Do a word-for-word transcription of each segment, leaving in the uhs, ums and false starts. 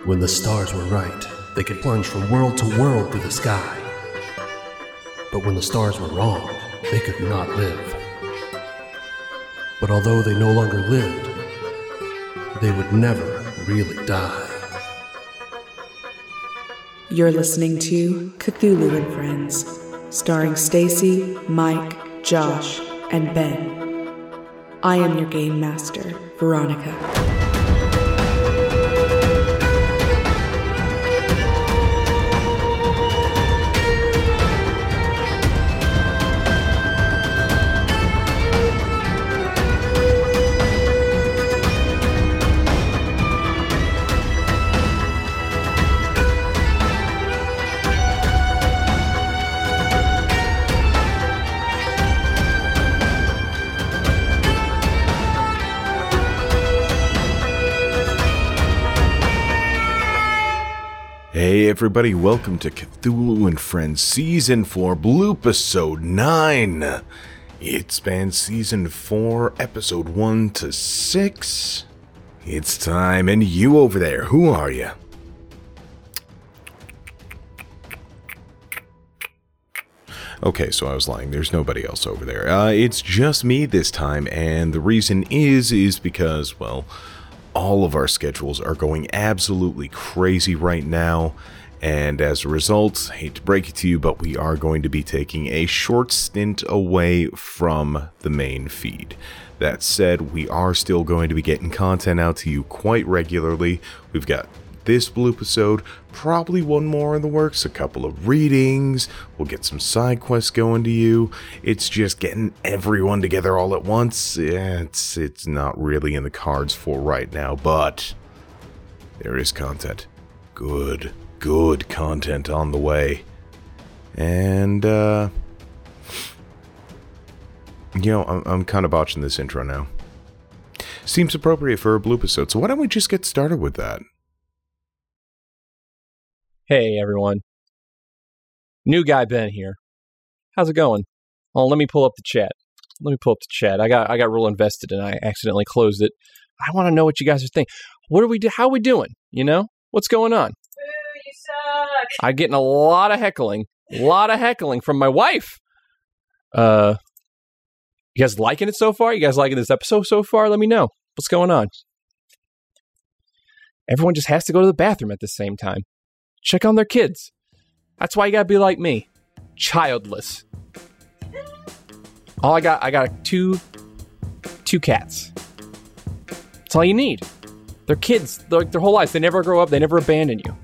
When the stars were right, they could plunge from world to world through the sky. But when the stars were wrong, they could not live. But although they no longer lived, they would never really die. You're listening to Cthulhu and Friends, starring Stacy, Mike, Josh, and Ben. I am your game master, Veronica. Hey everybody, welcome to Cthulhu and Friends Season four, Bloopasode nine. It spans Season four, Episode one to six. It's time, and you over there, who are you? Okay, so I was lying, there's nobody else over there. Uh, it's just me this time, and the reason is, is because, well... all of our schedules are going absolutely crazy right now, and as a result, hate to break it to you, but we are going to be taking a short stint away from the main feed. That said, we are still going to be getting content out to you quite regularly. We've got this Bloopasode, probably one more in the works, a couple of readings, we'll get some side quests going to you. It's just getting everyone together all at once. Yeah, it's it's not really in the cards for right now, but there is content. Good, good content on the way. And, uh, you know, I'm, I'm kind of botching this intro now. Seems appropriate for a Bloopasode, so why don't we just get started with that? Hey everyone, new guy Ben here. How's it going? Oh, let me pull up the chat. Let me pull up the chat. I got I got real invested and I accidentally closed it. I want to know what you guys are thinking. What are we do? How are we doing? You know, what's going on? Boo, you suck. I'm getting a lot of heckling, a lot of heckling from my wife. Uh, you guys liking it so far? You guys liking this episode so far? Let me know what's going on. Everyone just has to go to the bathroom at the same time. Check on their kids. That's why you gotta be like me. Childless. All I got, I got two, two cats. That's all you need. They're kids. They're, their whole life. They never grow up. They never abandon you.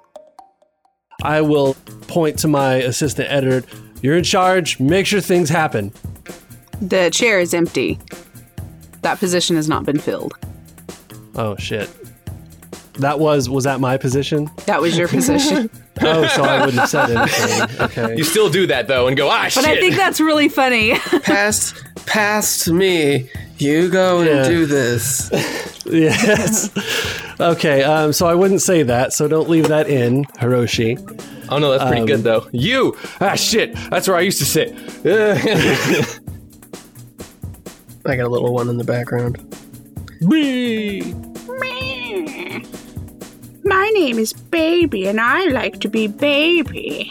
I will point to my assistant editor. You're in charge. Make sure things happen. The chair is empty. That position has not been filled. Oh, shit. That was, was that my position? That was your position. Oh, so I wouldn't have said anything. Okay. You still do that, though, and go, ah, but shit. But I think that's really funny. Past, past me. You go and yeah. do this. Yes. Okay, um, so I wouldn't say that, so don't leave that in, Hiroshi. Oh, no, that's pretty um, good, though. You! Ah, shit. That's where I used to sit. I got a little one in the background. Bee! My name is Baby, and I like to be Baby.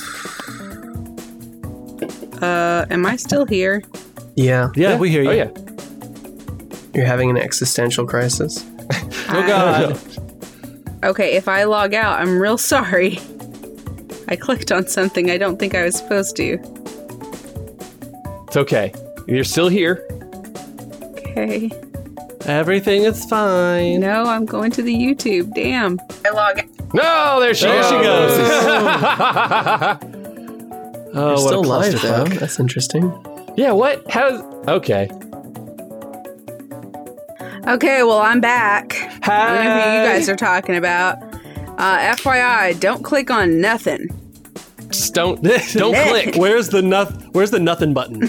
uh, am I still here? Yeah. Yeah, we hear you. Oh, yeah. You're having an existential crisis? Oh, God. Okay, if I log out, I'm real sorry. I clicked on something I don't think I was supposed to. It's okay. You're still here. Okay. Everything is fine. No, I'm going to the YouTube. Damn. I log out. No, there she There goes. she goes. Oh, You're what still a live, though. clusterfuck. That's interesting. Yeah, what? How's... Okay. Okay, well, I'm back. Hi. I don't know who you guys are talking about. Uh, F Y I, don't click on nothing. Just don't, don't click. Where's the noth- Where's the nothing button?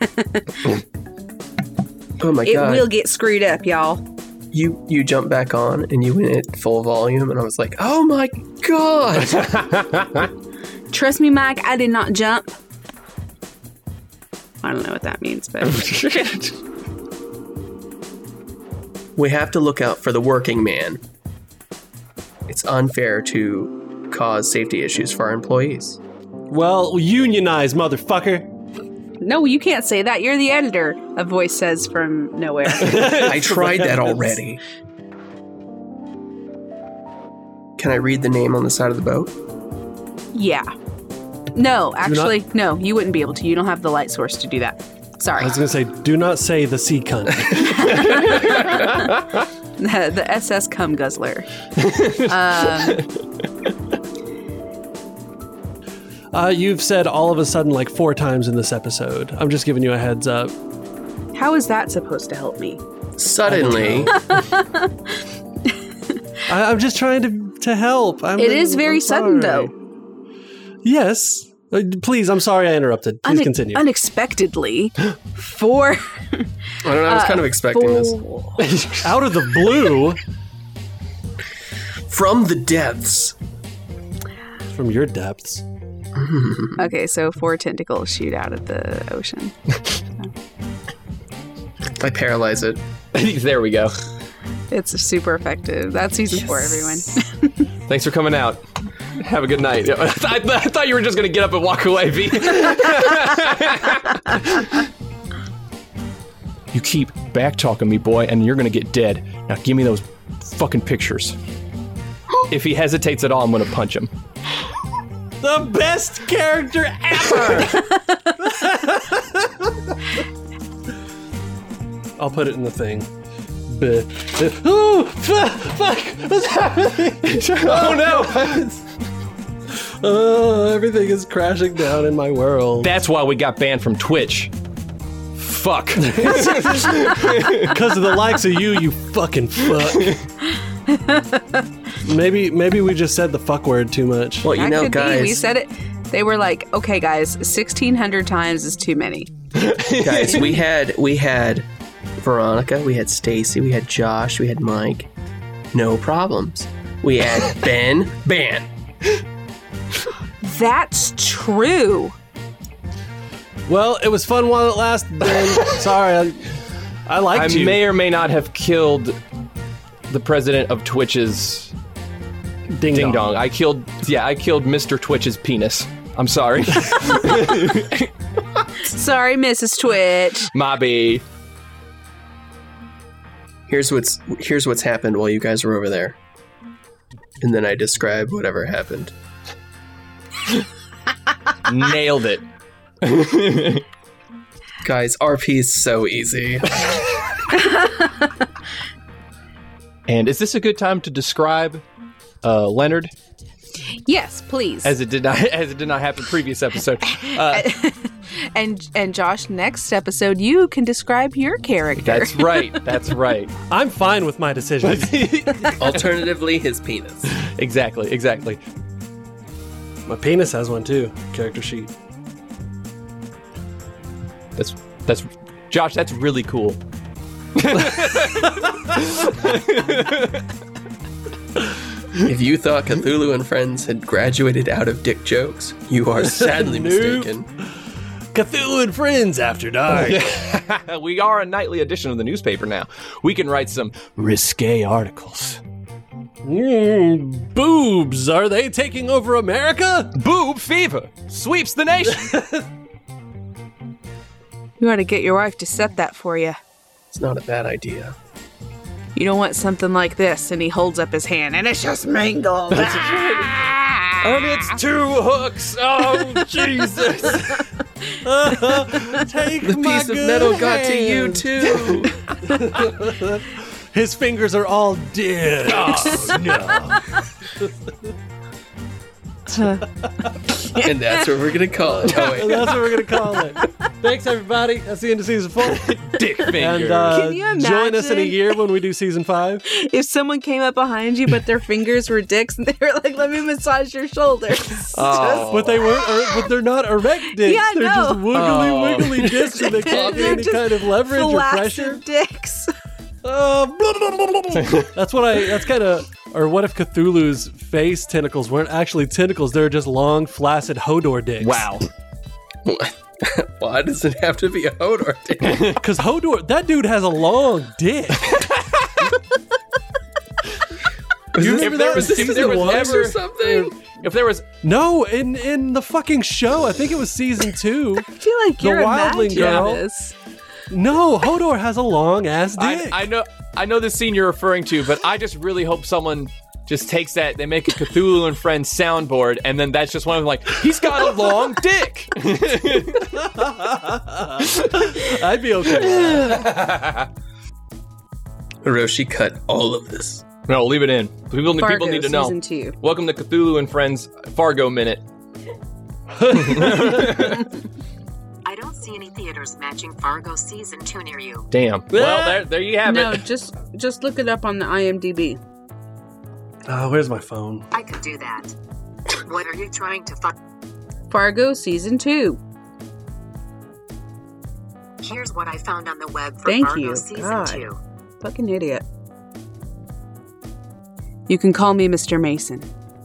Oh my It god. will get screwed up, y'all. You you jumped back on and you went at full volume and I was like, oh my god. Trust me, Mike, I did not jump. I don't know what that means, but... We have to look out for the working man. it's unfair to cause safety issues for our employees. Well, unionize, motherfucker. No, you can't say that. You're the editor, a voice says from nowhere. I tried that already. Can I read the name on the side of the boat? Yeah. No, actually, no, you wouldn't be able to. You don't have the light source to do that. Sorry. I was going to say, do not say the sea cunt. the, the S S Cum Guzzler. um, uh, you've said all of a sudden like four times in this episode. I'm just giving you a heads up. how is that supposed to help me? Suddenly. I, I'm just trying to, to help. I'm, It is I'm very sudden, sorry. though. Yes. Uh, Please, I'm sorry I interrupted. Please Une- continue. Unexpectedly, for I don't know, I was kind of expecting this. this. Out of the blue, From the depths. from your depths. Okay, so four tentacles shoot out of the ocean. I paralyze it. There we go. It's super effective. That's season four, everyone. Thanks for coming out. Have a good night. I, th- I thought you were just going to get up and walk away, V. You keep back talking me, boy, and you're going to get dead. Now give me those fucking pictures. If he hesitates at all, I'm going to punch him. The best character ever! I'll put it in the thing. Buh. Oh, fuck! Fuck! What's happening? Oh no! Oh, everything is crashing down in my world. That's why we got banned from Twitch. Fuck. Because of the likes of you, you fucking fuck. maybe maybe we just said the fuck word too much. Well, you That know, could guys. be. We said it. They were like, okay, guys, sixteen hundred times is too many. guys, we had we had Veronica, we had Stacy, we had Josh, we had Mike. No problems. We had Ben, ban. That's true. Well, it was fun while it lasted, Ben. Sorry, I, I I liked you. may or may not have killed the president of Twitch's Ding, Ding dong. Dong. I killed, yeah, I killed Mister Twitch's penis. I'm sorry. Sorry, Missus Twitch. Mobby. Here's what's here's what's happened while you guys were over there. And then I describe whatever happened. Nailed it. Guys, R P is so easy. And is this a good time to describe uh, Leonard, Yes, please. as it did not as it did not happen previous episode? Uh, and and Josh, next episode, you can describe your character. that's right. That's right. I'm fine with my decision. Alternatively, his penis. Exactly. Exactly. My penis has one too. Character sheet. That's that's Josh. That's really cool. If you thought Cthulhu and Friends had graduated out of dick jokes, you are sadly Nope. mistaken. Cthulhu and Friends After Dark. We are a nightly edition of the newspaper now. We can write some risque articles. Mm, boobs, are they taking over America? Boob fever sweeps the nation. You ought to get your wife to set that for you. It's not a bad idea. You don't want something like this, and he holds up his hand, and it's just mangled. Ah! And it's two hooks. Oh, Jesus. Take The my piece of good metal got to you hand. too. His fingers are all dead. Oh, no. And that's what we're gonna call it. Oh, And wait. that's what we're gonna call it. Thanks, everybody. That's the end of season four. Dick finger. And uh, Can you join us in a imagine? year when we do season five. If someone came up behind you, but their fingers were dicks, and they were like, "Let me massage your shoulders." Oh. But they weren't. Er, but they're not erect dicks. Yeah, I they're know. just wiggly, Oh. wiggly discs, and they can't get They're any just kind of leverage or pressure. Flaccid dicks. Uh, blah, blah, blah, blah, blah. That's what I. That's kind of. Or what if Cthulhu's face tentacles weren't actually tentacles? They're just long, flaccid Hodor dicks. Wow. Why does it have to be a Hodor dick? Because Hodor, that dude has a long dick. You If remember there that was, was if there season was one ever, or something? If there was, No, in in the fucking show, I think it was season two. I feel like The you're Wildling imagining girl. this. No, Hodor has a long ass I, dick. I know, I know the scene you're referring to, but I just really hope someone just takes that. They make a Cthulhu and Friends soundboard, and then that's just one of them. Like, he's got a long dick. I'd be okay with that. Hiroshi cut all of this. No, leave it in. People, Fargo, people need to know. season two. Welcome to Cthulhu and Friends Fargo Minute. I don't see any theaters matching Fargo season two near you. Damn. Well, there, there you have No, it. just just look it up on the I M D B. Oh, where's my phone? I could do that. What are you trying to find? Fargo season two. Here's what I found on the web for Thank Fargo you. season God. two. Fucking idiot. You can call me Mister Mason.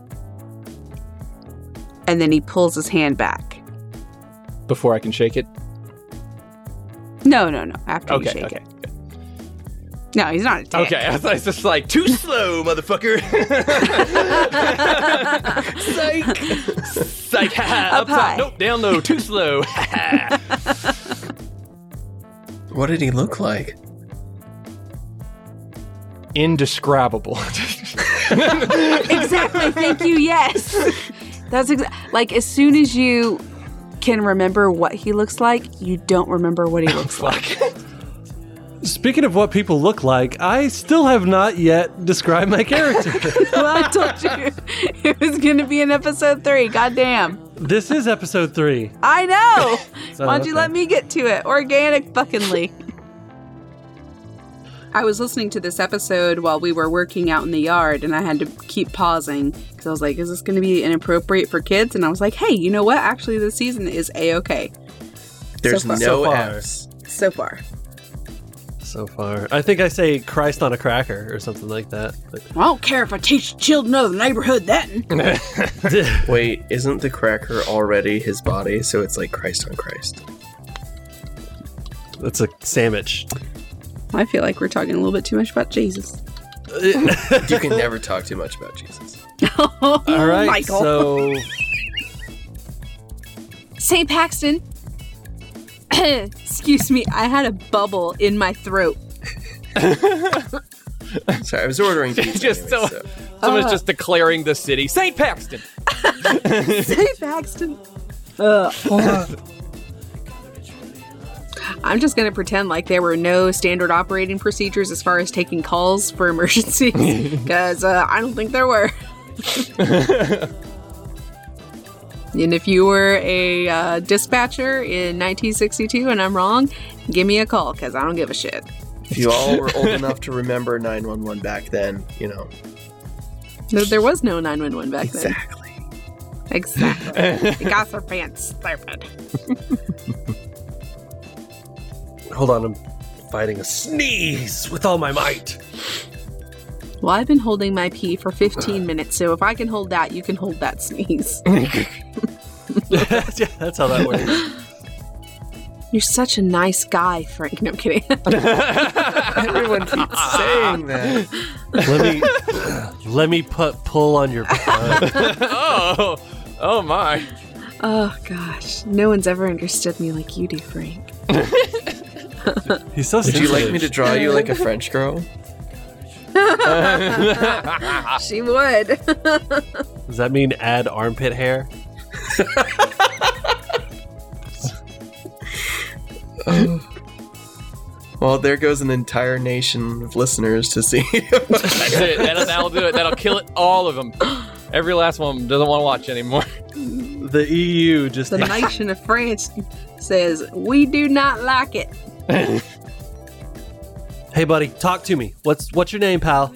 And then he pulls his hand back. Before I can shake it. No, no, no. After you Okay. shake Okay. it. No, he's not a dick. Okay. I thought it was just like too slow, motherfucker. Psych. Psych. Ha, Up up top. high. Nope. Down low. Too slow. What did he look like? Indescribable. Exactly. Thank you. Yes. That's exa- like as soon as you can remember what he looks like, you don't remember what he looks like. Speaking of what people look like, I still have not yet described my character. Well, I told you it was going to be in episode three. Goddamn. This is episode three. I know. So, Why don't you okay. let me get to it? Organic fuckingly. I was listening to this episode while we were working out in the yard, and I had to keep pausing because I was like, is this going to be inappropriate for kids? And I was like, hey, you know what? Actually, this season is A-okay. There's So far. no So far. F's. So far. So far. I think I say Christ on a cracker or something like that. But I don't care if I teach children of the neighborhood that. Wait, isn't the cracker already his body? So it's like Christ on Christ. That's a sandwich. I feel like we're talking a little bit too much about Jesus. You can never talk too much about Jesus. Oh, All right, Michael. so Saint Paxton. Excuse me, I had a bubble in my throat. Sorry, I was ordering pizza. Just anyway, so- so. Someone's Uh. just declaring the city. Saint Paxton. Saint Paxton. Ugh. I'm just going to pretend like there were no standard operating procedures as far as taking calls for emergencies, because uh, I don't think there were. And if you were a uh, dispatcher in nineteen sixty-two and I'm wrong, give me a call, because I don't give a shit. If you all were old enough to remember nine one one back then, you know. No, there was no nine one one back Exactly. then. Exactly. You got their pants stupid. hold on, I'm fighting a sneeze with all my might. Well, I've been holding my pee for fifteen minutes, so if I can hold that, you can hold that sneeze. Yeah, that's how that works. You're such a nice guy, Frank. No, I'm kidding. Everyone keeps saying that. Let me let me put pull on your butt. Oh, oh my. Oh, gosh. No one's ever understood me like you do, Frank. He's so Would you sensitive. like me to draw you like a French girl? She would. Does that mean add armpit hair? Well, there goes an entire nation of listeners to see. That's it. That'll, that'll do it. That'll kill it. All of them. Every last one of them doesn't want to watch anymore. The E U just The nation of France says, we do not like it. Hey buddy, talk to me. What's what's your name, pal?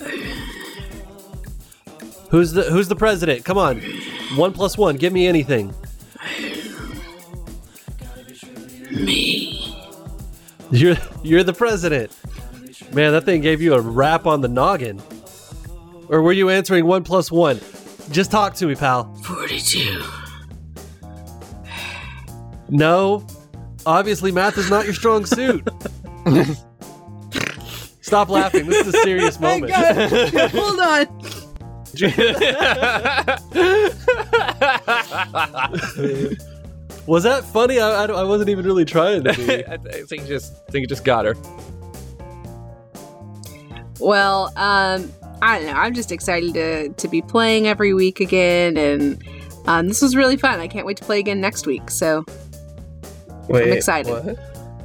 Who's the who's the president? Come on. One plus one, give me anything. Me. You're you're the president. Man, that thing gave you a rap on the noggin. Or were you answering one plus one? Just talk to me, pal. forty-two. No. Obviously math is not your strong suit. Stop laughing. This is a serious moment. Hold on. Was that funny? I, I, I wasn't even really trying to be. I think you just I think you just got her. Well, um, I don't know. I'm just excited to to be playing every week again, and um, this was really fun. I can't wait to play again next week. So Wait, I'm excited. What?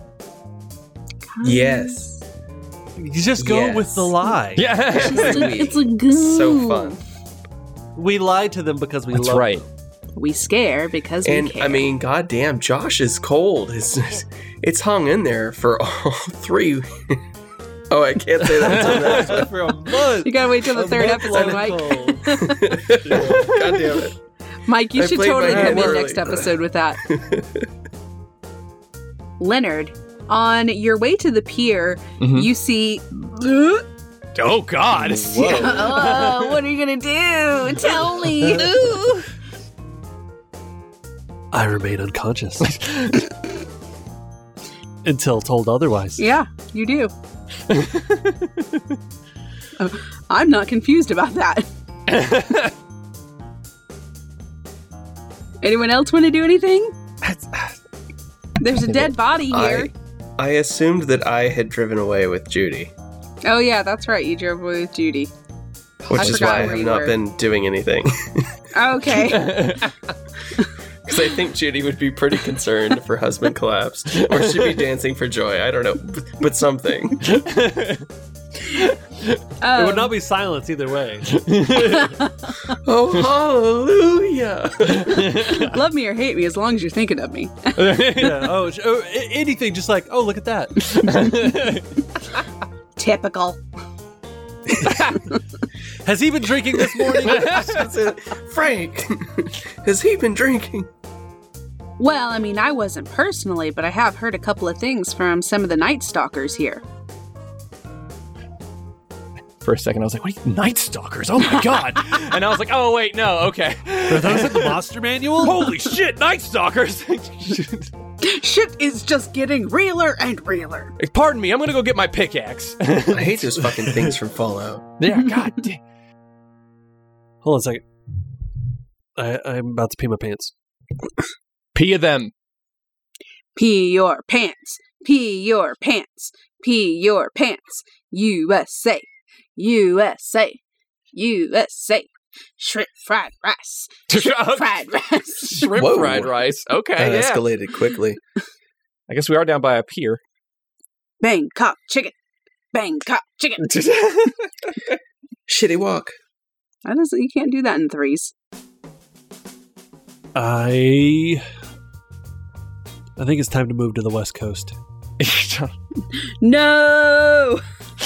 Yes. You just go Yes. with the lie. Yeah, It's a, it's a go. So fun. We lied to them because we that's love right. them. We scare because we And care. I mean, goddamn, Josh is cold. It's it's hung in there for all three. Oh, I can't say that until next one. For a month. you gotta wait till the A third month episode, long Mike. cold. God damn it. Mike, you I should played my totally come game in early. next episode with that. Leonard, on your way to the pier, Mhm. you see. Oh God! Oh, what are you gonna do? Tell me. Ooh. I remain unconscious. Until told otherwise. Yeah, you do. Oh, I'm not confused about that. Anyone else want to do anything? There's a dead body here. I, I assumed that I had driven away with Judy, Oh yeah, that's right. You drove away with Judy. which I is forgot why I where have you not were. been doing anything. Okay. Because I think Judy would be pretty concerned if her husband collapsed. Or she'd be dancing for joy. I don't know. b- But something. Um, It would not be silence either way. Oh, hallelujah. love me or hate me as long as you're thinking of me. Yeah. Oh, sh- oh, a- anything. Just like, oh, look at that. Typical. Has he been drinking this morning? Frank, has he been drinking? Well, I mean, I wasn't personally, but I have heard a couple of things from some of the Night Stalkers here. For a second, I was like, "What? Are you, Night Stalkers? Oh my God!" And I was like, "Oh wait, no, okay." Are those in the monster manual? Holy shit, Night Stalkers! Shit is just getting realer and realer. Pardon me, I'm gonna go get my pickaxe. I hate those fucking things from Fallout. Yeah, God damn. Hold on a second. I, I'm about to pee my pants. Pee of them. Pee your pants. Pee your pants. Pee your pants. U S A. U S A. U S A. Shrimp fried rice. Shrimp fried rice. Shrimp Whoa. fried rice. Okay, That yeah. escalated quickly. I guess we are down by a pier. Bangkok chicken. Bangkok chicken. Shitty walk. That doesn't, you can't do that in threes. I. I think it's time to move to the West Coast. No!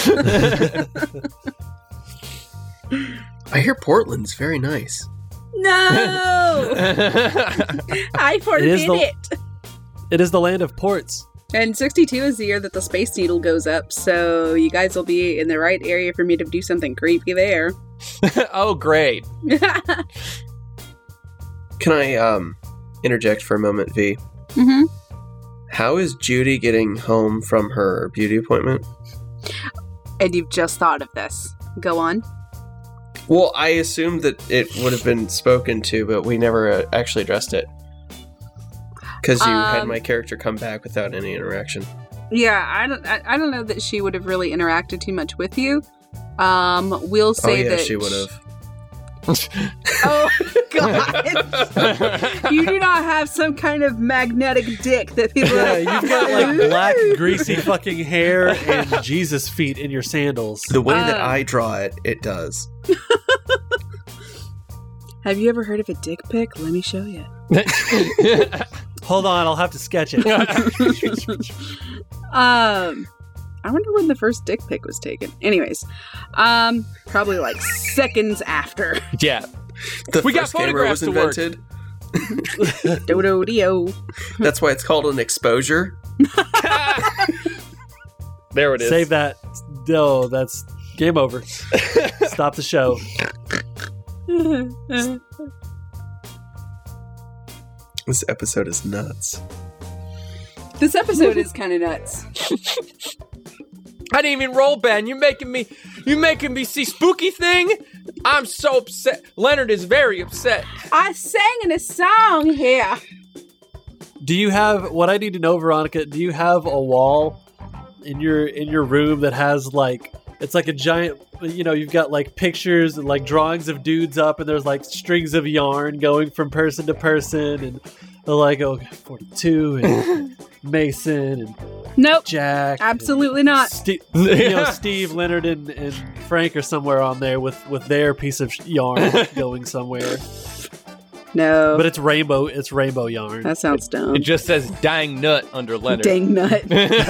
I hear Portland's very nice. No! I forbid It is the- it. It is the land of ports. And sixty-two is the year that the Space Needle goes up, so you guys will be in the right area for me to do something creepy there. Oh, great. Can I um interject for a moment, V? Mm-hmm. How is Judy getting home from her beauty appointment? And you've just thought of this. Go on. Well, I assumed that it would have been spoken to, but we never uh, actually addressed it. Because you had Um, my character come back without any interaction. Yeah, I don't. I, I don't know that she would have really interacted too much with you. Um, we'll Oh say yeah, that she would have. Oh God! You do not have some kind of magnetic dick that people. Yeah, you've got like black, greasy fucking hair and Jesus feet in your sandals. The way that Um, I draw it, it does. Have you ever heard of a dick pic? Let me show you. Hold on, I'll have to sketch it. Um, I wonder when the first dick pic was taken. Anyways, um, probably like seconds after. Yeah. The We got first camera was photographs to work. invented. Dodo dio. That's why it's called an exposure. There it is. Save that. No, that's game over. Stop the show. This episode is nuts. This episode is kind of nuts. I didn't even roll, Ben. You're making me, you making me see spooky thing. I'm so upset. Leonard is very upset. I sang in a song here. Do you have what I need to know, Veronica? Do you have a wall in your in your room that has like it's like a giant? You know, you've got like pictures and like drawings of dudes up, and there's like strings of yarn going from person to person, and they're like, oh, forty-two and Mason and Nope. Jack. Absolutely not. Ste- you know, Steve, Leonard, and, and Frank are somewhere on there with, with their piece of yarn going somewhere. No. But it's rainbow. It's rainbow yarn. That sounds dumb. It just says "dang nut" under Leonard. Dang nut.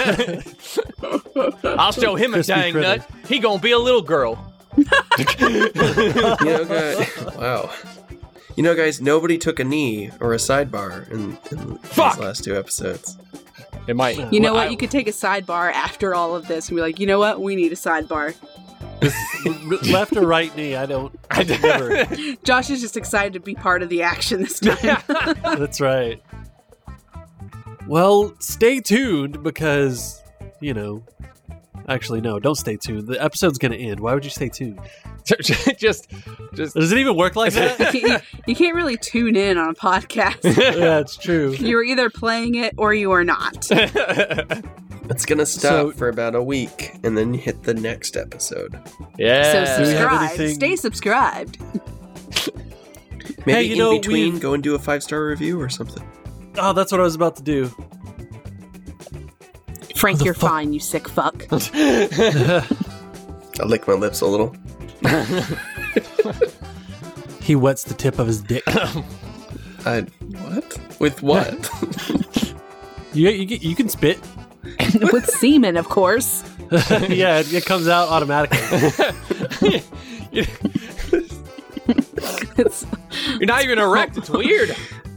I'll show him a Crispy dang critter. nut. He gonna be a little girl. You know, guys, wow. You know, guys, nobody took a knee or a sidebar in, in Fuck! these last two episodes. It might. You know well, what? I- You could take a sidebar after all of this and be like, you know what? We need a sidebar. Left or right knee? I don't. I never. Josh is just excited to be part of the action this time. That's right. Well, stay tuned because, you know, actually, no, don't stay tuned. The episode's going to end. Why would you stay tuned? just, just. Does it even work like that? you, you can't really tune in on a podcast. Yeah, it's true. You're either playing it or you are not. It's gonna stop So- for about a week and then hit the next episode. Yeah. So we have subscribe. anything- Stay subscribed. Maybe Hey, you in know, between, we've- go and do a five star review or something. Oh, that's what I was about to do. Frank, the you're fuck? fine, you sick fuck. I lick my lips a little. He wets the tip of his dick. I what? With what? you, you, you can spit. With semen, of course. Yeah, it, it comes out automatically. It's, You're not even erect. It's weird.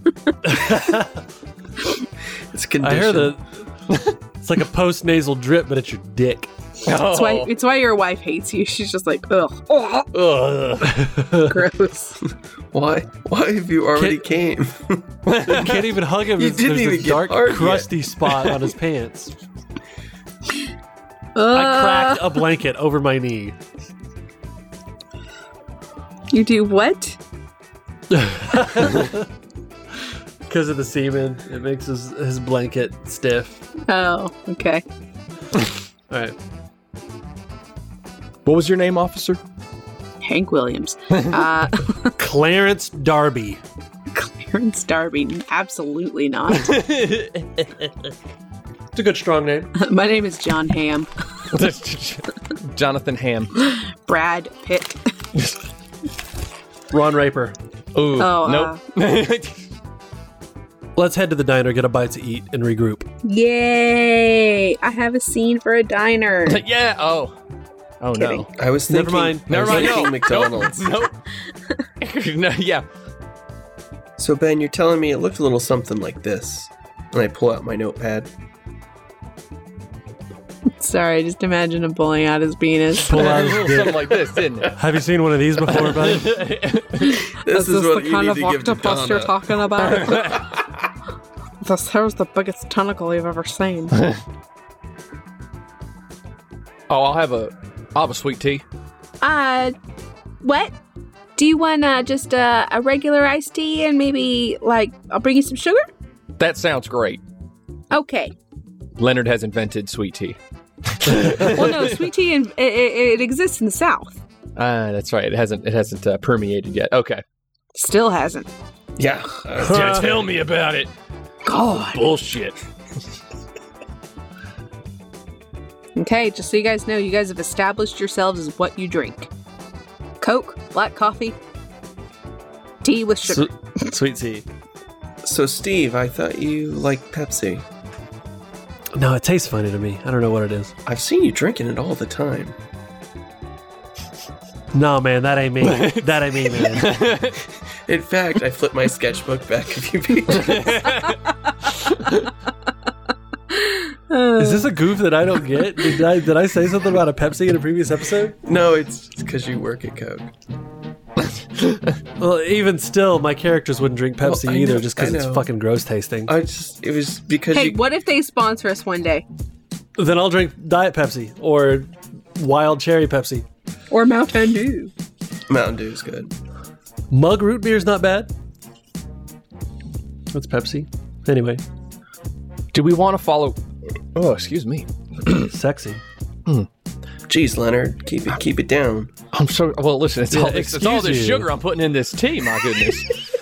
It's I conditioned. hear the. It's like a post nasal drip, but it's your dick. it's, why, it's why your wife hates you. She's just like, ugh, ugh, Ugh. gross. Why? Why have you already came? You can't even hug him. You There's, didn't there's even this get dark, hard yet. crusty spot on his pants. I Uh, cracked a blanket over my knee. You do what? Because of the semen, it makes his, his blanket stiff. Oh, okay. All right. What was your name, officer? Hank Williams. Uh, Clarence Darby. Clarence Darby. Absolutely not. It's a good strong name. My name is John Hamm. Jonathan Ham. Brad Pitt. Ron Raper. Ooh, Oh, nope. Let's head to the diner, get a bite to eat, and regroup. Yay! I have a scene for a diner. yeah. Oh. Oh Kidding. no. I was Never thinking. mind. I Never was mind. No. thinking McDonald's. Nope. no, yeah. So Ben, you're telling me it looked a little something like this, and I pull out my notepad. Sorry, just imagine him pulling out his penis. Pull out his dick. Something like this, didn't it? Have you seen one of these before, buddy? This is what you need to give to Donna. talking about? This here's the biggest tentacle you've ever seen. Oh, I'll have a, I'll have a sweet tea. Uh, what? Do you want uh, just uh, a regular iced tea and maybe, like, I'll bring you some sugar? That sounds great. Okay. Leonard has invented sweet tea. Well, no, sweet tea, in, it, it, it exists in the South. Ah, that's right. It hasn't, it hasn't uh, permeated yet. Okay. Still hasn't. Yeah. Yeah, tell me about it. God. Bullshit. Okay, just so you guys know, you guys have established yourselves as what you drink. Coke, black coffee, tea with sugar. Su- sweet tea. So Steve, I thought you liked Pepsi. No, it tastes funny to me. I don't know what it is. I've seen you drinking it all the time. No, man, that ain't me. That ain't me, man. In fact, I flipped my sketchbook back a few pages. Is this a goof that I don't get? Did I did I say something about a Pepsi in a previous episode? No, it's because you work at Coke. Well, even still, my characters wouldn't drink Pepsi Well, I either know- just because I it's know. fucking gross tasting. I just, it was because Hey, you. what if they sponsor us one day? Then I'll drink Diet Pepsi or Wild Cherry Pepsi. Or Mountain Dew. Mountain Dew's good. Mug root beer's not bad. That's Pepsi. Anyway. Do we want to follow? Oh, excuse me. Sexy. Jeez, Leonard, keep it keep it down. I'm so well. Listen, it's Yeah, all this, it's all excuse this you. sugar I'm putting in this tea. My goodness.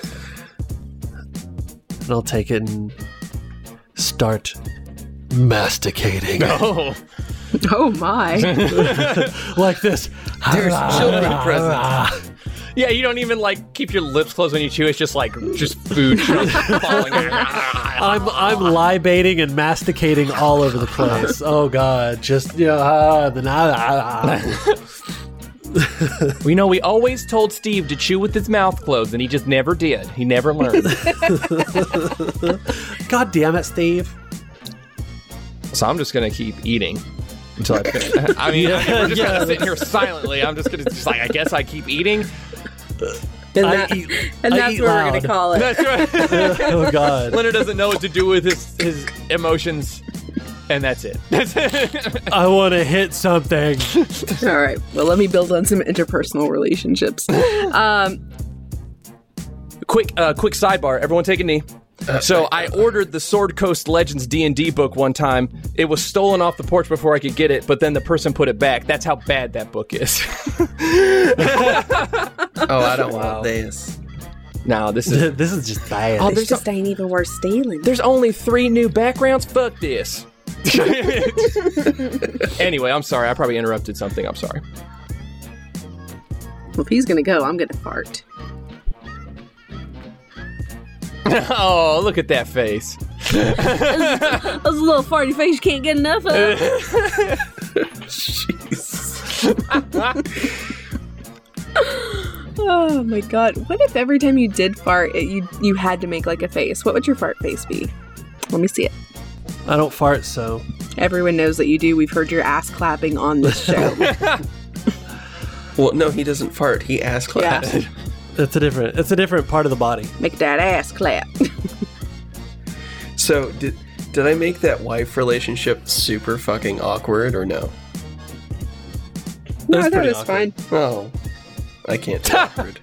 And I'll take it and start masticating. Oh, Oh my. Like this. There's children present. yeah. You don't even like keep your lips closed when you chew. It's just like just food chunks falling. I'm I'm libating and masticating all over the place. Oh god, just yeah. Uh, then ah, ah, ah. We know we always told Steve to chew with his mouth closed, and he just never did. He never learned. God damn it, Steve. So I'm just gonna keep eating until I finish. I mean, I mean, we're just Yeah. gonna sit here silently. I'm just gonna just like I guess I keep eating. And, I that, eat- and I that's eat what we're loud. going to call it. That's right. Oh god. Leonard doesn't know what to do with his his emotions, and that's it. That's it. I want to hit something. All right. Well, let me build on some interpersonal relationships. Um, quick, uh, quick sidebar. Everyone, take a knee. So I ordered the Sword Coast Legends D and D book one time. It was stolen off the porch before I could get it, but then the person put it back. That's how bad that book is. Oh, I don't want this. No, this is. This is just bad. Oh, there's, just ain't even worth stealing. there's only three new backgrounds. Fuck this. Anyway, I'm sorry. I probably interrupted something. I'm sorry. Well, if he's going to go, I'm going to fart. Oh, look at that face. That's a little farty face you can't get enough of. Oh my god. What if every time you did fart, it, you you had to make like a face? What would your fart face be? Let me see it. I don't fart, so Everyone knows that you do. We've heard your ass clapping on this show. Well, no, he doesn't fart. He ass claps. Yeah. it's a different it's a different part of the body. Make that ass clap. So, did did I make that wife relationship super fucking awkward or no? No, I That's thought pretty it was awkward. fine. Oh, I can't do awkward.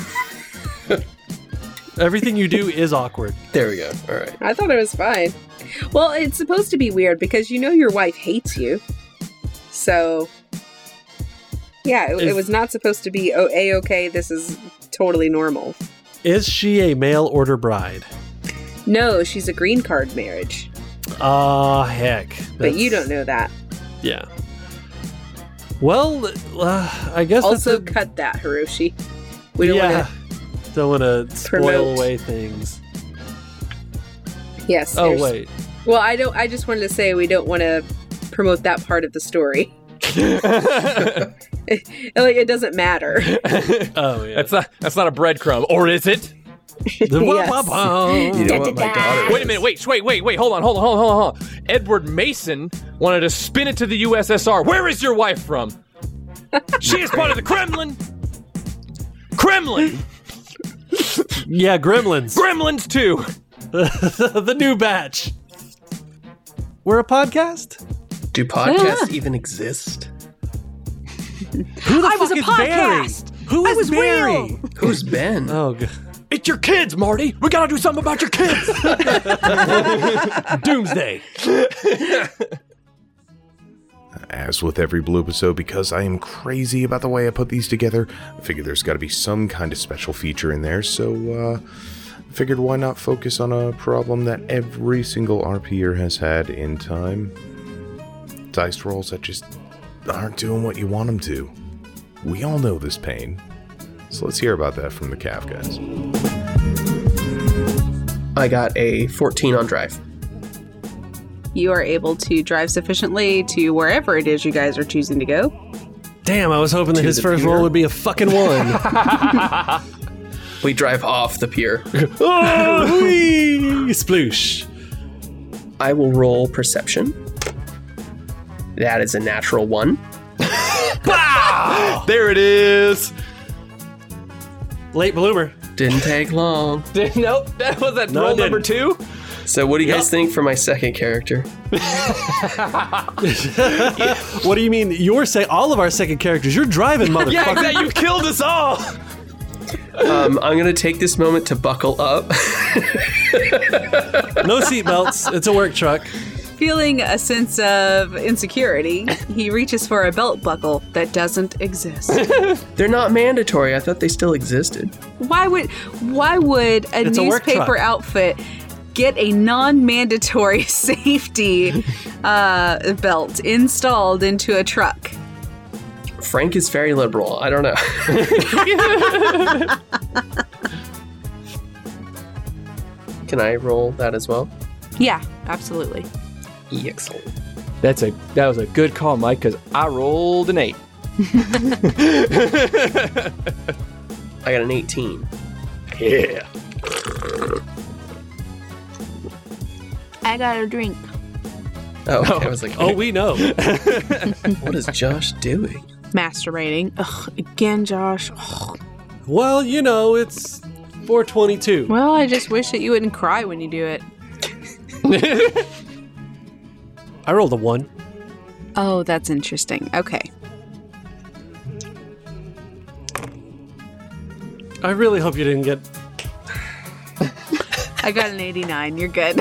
Everything you do is awkward. There we go. All right. I thought it was fine. Well, it's supposed to be weird because you know your wife hates you. So, yeah, it, it Is- was not supposed to be, oh, A-okay, this is totally normal. Is she a mail order bride? No, she's a green card marriage. Ah, heck. But That's- you don't know that. Yeah. Well, uh, I guess Also, that's a, cut that, Hiroshi. We don't yeah. want Don't want to spoil promote. away things. to. Yes. Oh there's- wait. Well, I don't. I just wanted to say we don't want to promote that part of the story. Like it doesn't matter. Oh yeah. That's not that's not a breadcrumb, or is it? The Yes. wah-wah-bum. You know what my daughter Wait a minute, wait, wait, wait, wait, hold on, hold on, hold on, hold on. Edward Mason wanted to spin it to the U S S R. Where is your wife from? She is part of the Kremlin. Kremlin. Yeah, Gremlins. Gremlins too. The new batch. We're a podcast? Do podcasts even exist? Who the I fuck was a is podcast. Barry? Who I is was Barry? real. Who's Ben? Oh, god. It's your kids, Marty. We gotta do something about your kids. Doomsday. As with every Blue episode, because I am crazy about the way I put these together, I figured there's got to be some kind of special feature in there, so uh, I figured why not focus on a problem that every single RPer has had in time. Dice rolls that just aren't doing what you want them to. We all know this pain, so let's hear about that from the C A F guys. I got a fourteen on drive. You are able to drive sufficiently to wherever it is you guys are choosing to go. Damn, I was hoping that To his the first pier. roll would be a fucking one. We drive off the pier. Oh, whee! Sploosh. I will roll perception. That is a natural one. There it is. Late bloomer. Didn't take long. Nope, that was that No, roll it number didn't. two. So what do you guys think for my second character? What do you mean? You're saying all of our second characters. You're driving, motherfucker. Yeah, exactly. You've killed us all. Um, I'm going to take this moment to buckle up. No seatbelts. It's a work truck. Feeling a sense of insecurity, he reaches for a belt buckle that doesn't exist. They're not mandatory. I thought they still existed. Why would why would a It's a work newspaper truck. outfit get a non-mandatory safety uh, belt installed into a truck? Frank is very liberal. I don't know. Can I roll that as well? Yeah, absolutely. Excellent. That's a that was a good call, Mike, because I rolled an eight. I got an eighteen. Yeah. I got a drink. Oh, okay. I was like, Oh, we know. what is Josh doing? Masturbating. Ugh, again, Josh. Ugh. Well, you know, it's four twenty-two. Well, I just wish that you wouldn't cry when you do it. I rolled a one. Oh, that's interesting. Okay. I really hope you didn't get. I got an eighty-nine. You're good.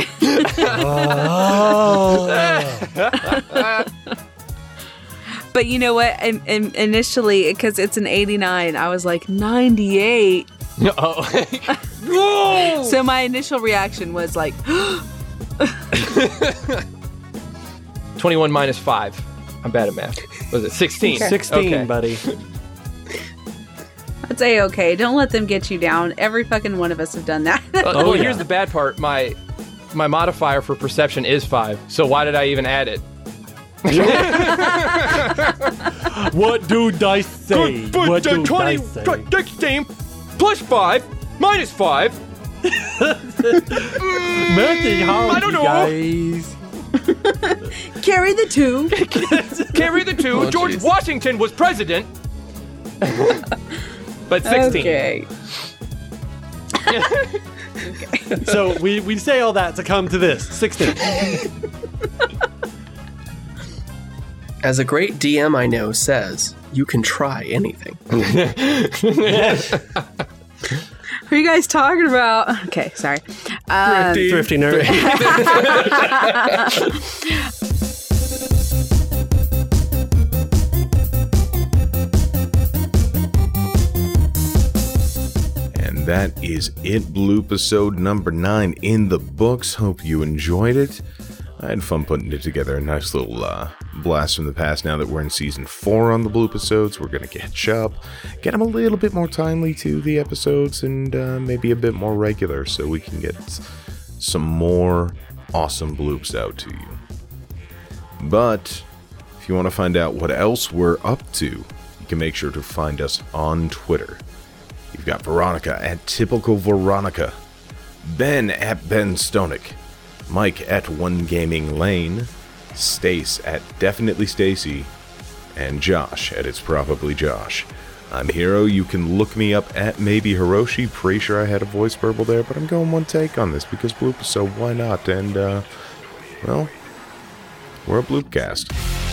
Oh. But you know what? In, in, initially, because it's an eighty-nine, I was like, ninety-eight. Oh. So my initial reaction was like, twenty-one minus five. I'm bad at math. Was it sixteen? sixteen, Okay. buddy. that's A-okay. Don't let them get you down. Every fucking one of us have done that. Uh, Oh, well, yeah. here's the bad part. My my modifier for perception is five. So why did I even add it? What do dice say? What do dice say? sixteen plus five minus five. Math is hard, I don't you know. guys. Carry the two. Carry the two. Oh, George geez. Washington was president. But sixteen. Okay. So we, we say all that to come to this. sixteen. As a great D M I know says, you can try anything. Who are you guys talking about? Okay, sorry. Um, Thrifty nerd. And that is it, Bloop episode number nine in the books. Hope you enjoyed it. I had fun putting it together. A nice little uh, blast from the past. Now that we're in season four on the Bloop episodes, we're going to catch up, get them a little bit more timely to the episodes, and uh, maybe a bit more regular so we can get some more awesome bloops out to you. But if you want to find out what else we're up to, you can make sure to find us on Twitter. You've got Veronica at Typical Veronica, Ben at Ben Stonick, Mike at One Gaming Lane, Stace at Definitely Stacy, and Josh at It's Probably Josh. I'm Hero. You can look me up at Maybe Hiroshi. Pretty sure I had a voice burble there, but I'm going one take on this because Bloop, so why not? And, uh, well, we're a Bloopcast.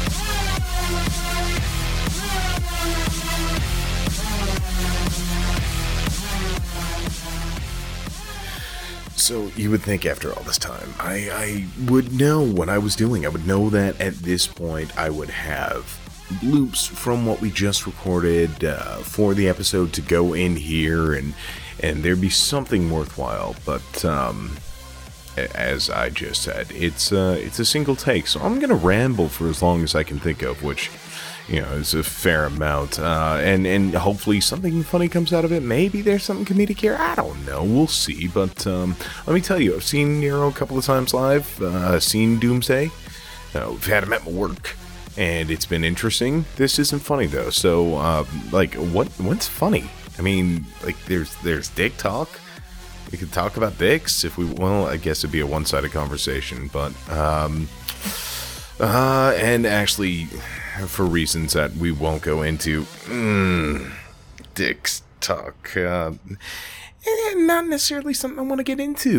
So you would think after all this time, I, I would know what I was doing. I would know that at this point I would have bloops from what we just recorded uh, for the episode to go in here, and and there'd be something worthwhile. But um, a- as I just said, it's uh, it's a single take, so I'm gonna ramble for as long as I can think of, which, you know, is a fair amount, uh, and, and hopefully something funny comes out of it. Maybe there's something comedic here. I don't know. We'll see. But um, let me tell you, I've seen Nero a couple of times live, uh, seen Doomsday. Uh, we've had him at my work, and it's been interesting. This isn't funny, though. So, uh, like, what what's funny? I mean, like, there's there's dick talk. We could talk about dicks if we, well, I guess it'd be a one-sided conversation, but, um, uh, and actually, for reasons that we won't go into, mm, dicks talk, uh, eh, not necessarily something I want to get into.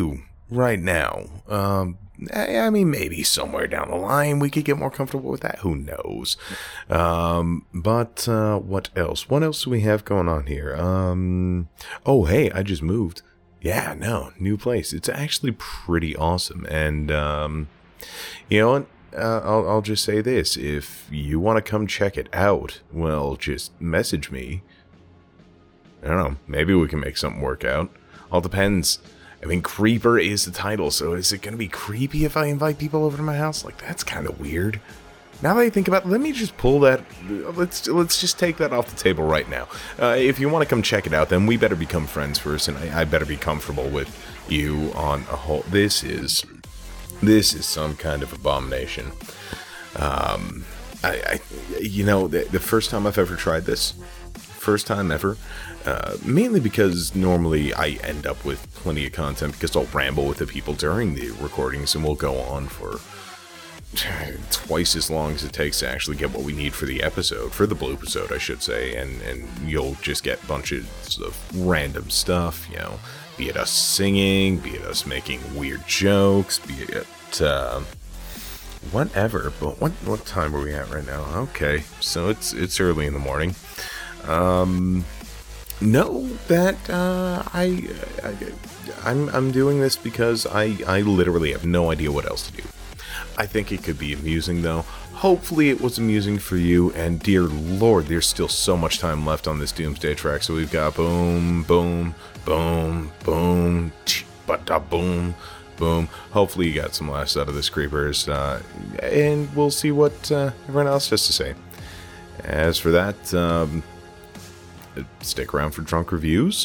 right now. Um, I, I mean, maybe somewhere down the line we could get more comfortable with that. Who knows? Um, but uh, what else? What else do we have going on here? Um, oh, hey, I just moved. Yeah, no, new place. It's actually pretty awesome. And um, you know what? Uh, I'll, I'll just say this. If you want to come check it out, well, just message me. I don't know. Maybe we can make something work out. All depends. I mean, Creeper is the title, so is it going to be creepy if I invite people over to my house? Like, that's kind of weird. Now that I think about it, let me just pull that. Let's let's just take that off the table right now. Uh, if you want to come check it out, then we better become friends first, and I, I better be comfortable with you on a whole. This is this is some kind of abomination. Um, I, I you know, the, the first time I've ever tried this, first time ever. Uh, mainly because normally I end up with plenty of content because I'll ramble with the people during the recordings and we'll go on for twice as long as it takes to actually get what we need for the episode, for the blue episode, I should say, and, and you'll just get bunches of random stuff, you know, be it us singing, be it us making weird jokes, be it, uh, whatever, but what, what time are we at right now? Okay, so it's, it's early in the morning. Um... Know that uh, I, I, I'm, I'm doing this because I, I literally have no idea what else to do. I think it could be amusing, though. Hopefully it was amusing for you, and dear Lord, there's still so much time left on this Doomsday track, so we've got boom, boom, boom, boom, bada boom, boom. Hopefully you got some laughs out of this, Creepers, uh, and we'll see what uh, everyone else has to say. As for that, um... stick around for drunk reviews.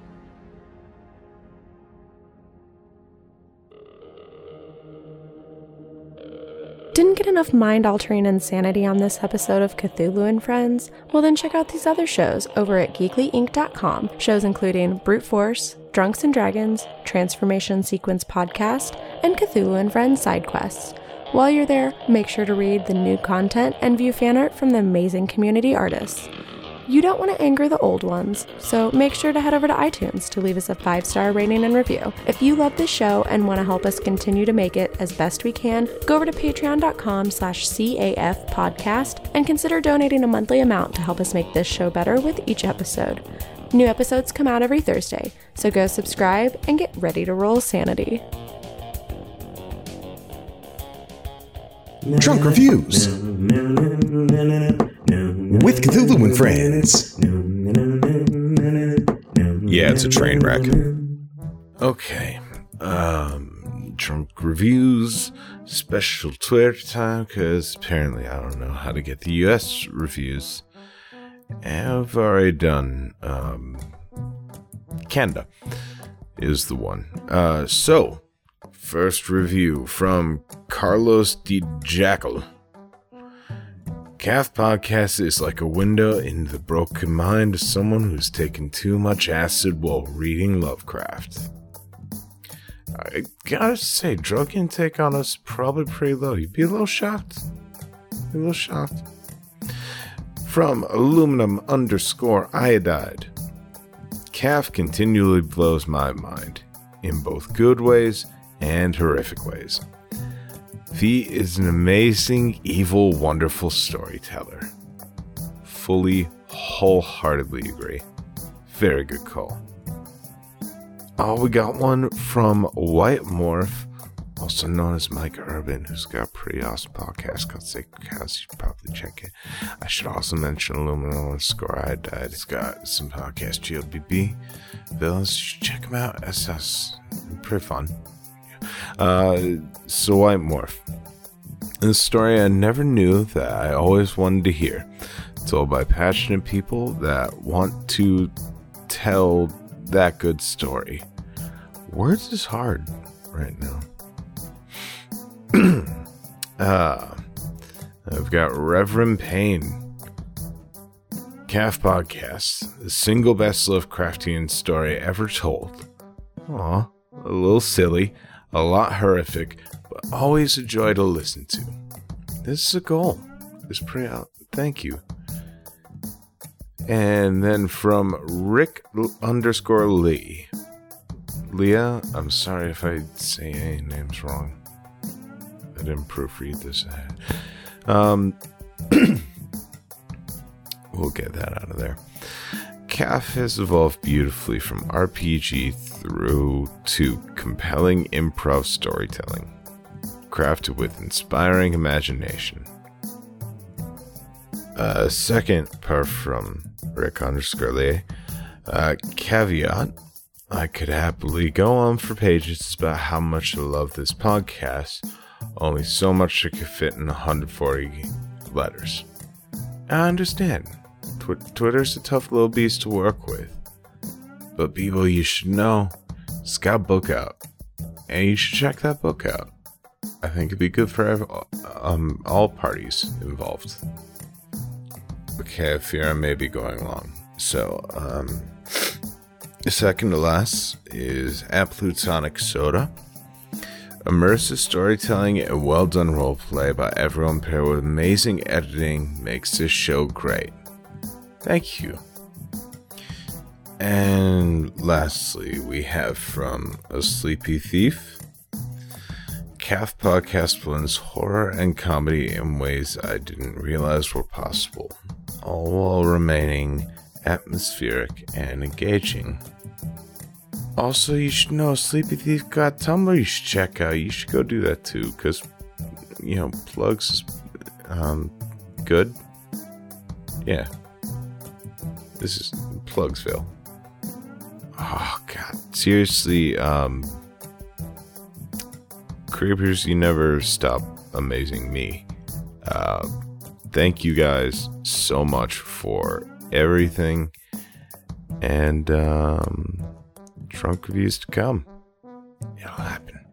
Didn't get enough mind-altering insanity on this episode of Cthulhu and Friends? Well, then check out these other shows over at geekly inc dot com. Shows including Brute Force, Drunks and Dragons, Transformation Sequence Podcast, and Cthulhu and Friends side quests. While you're there, make sure to read the new content and view fan art from the amazing community artists. You don't want to anger the old ones, so make sure to head over to iTunes to leave us a five-star rating and review. If you love this show and want to help us continue to make it as best we can, go over to patreon.com slash CAF podcast and consider donating a monthly amount to help us make this show better with each episode. New episodes come out every Thursday, so go subscribe and get ready to roll sanity. Drunk Reviews with Cthulhu and Friends. Yeah, it's a train wreck. Okay. Um, Drunk Reviews, special Twitter time, because apparently I don't know how to get the U S reviews. I've already done, um, Canada is the one. Uh, so, first review from Carlos D. Jackal. C A F Podcast is like a window into the broken mind of someone who's taken too much acid while reading Lovecraft. I gotta say, drug intake on us is probably pretty low. You'd be a little shocked. Be a little shocked. From aluminum underscore iodide. C A F continually blows my mind, in both good ways and horrific ways. V is an amazing, evil, wonderful storyteller. Fully, wholeheartedly agree. Very good call. Oh, we got one from White Morph, also known as Mike Urban, who's got a pretty awesome podcast called Sacred Cows. You should probably check it. I should also mention Aluminum underscore Iodide. It's got some podcast G L B B villains. You should check them out. That's, that's pretty fun. Uh, so White Morph. A story I never knew that I always wanted to hear. Told by passionate people that want to tell that good story. Words is hard right now. uh, I've got Reverend Payne. C A F Podcast, the single best Lovecraftian story ever told. Aw, a little silly, a lot horrific, but always a joy to listen to. This is a goal. It's pretty out. Thank you. And then from Rick underscore Lee. Leah, I'm sorry if I say any names wrong. I didn't proofread this ahead. Um, we'll get that out of there. C A F has evolved beautifully from R P G through to compelling improv storytelling, crafted with inspiring imagination. Uh, second part from Rick underscore Lee. Uh, caveat, I could happily go on for pages about how much I love this podcast. Only so much I could fit in one hundred forty letters. I understand. Tw- Twitter's a tough little beast to work with. But people, you should know, it's got a book out. And you should check that book out. I think it'd be good for every, um, all parties involved. Okay, I fear I may be going long. So, um, the second to last is at Plutonic Soda. Immersive storytelling and well done roleplay by everyone paired with amazing editing makes this show great. Thank you. And lastly, we have from A Sleepy Thief. C A F podcast blends horror and comedy in ways I didn't realize were possible, all while remaining atmospheric and engaging. Also, you should know Sleepy Thief got Tumblr you should check out. You should go do that too, because, you know, plugs is um, good. Yeah. This is Plugsville. Oh, God. Seriously, um, Creepers, you never stop amazing me. Uh, thank you guys so much for everything. And, um... drunk reviews to come. It'll happen.